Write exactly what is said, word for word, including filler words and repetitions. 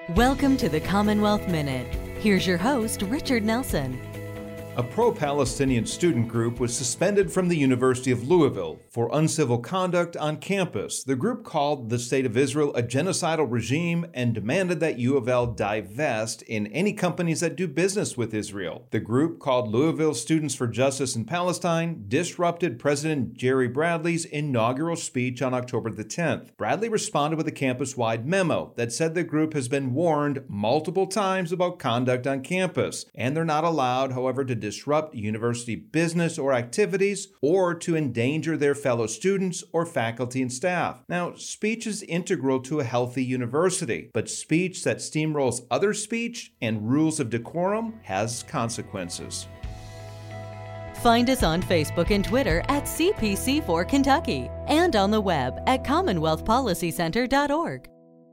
Welcome to the Commonwealth Minute. Here's your host, Richard Nelson. A pro-Palestinian student group was suspended from the University of Louisville for uncivil conduct on campus. The group called the State of Israel a genocidal regime and demanded that U of L divest in any companies that do business with Israel. The group, called Louisville Students for Justice in Palestine, disrupted President Jerry Bradley's inaugural speech on October the tenth. Bradley responded with a campus-wide memo that said the group has been warned multiple times about conduct on campus, and they're not allowed, however, to disrupt university business or activities or to endanger their fellow students or faculty and staff. Now, speech is integral to a healthy university, but speech that steamrolls other speech and rules of decorum has consequences. Find us on Facebook and Twitter at C P C four Kentucky and on the web at commonwealth policy center dot org.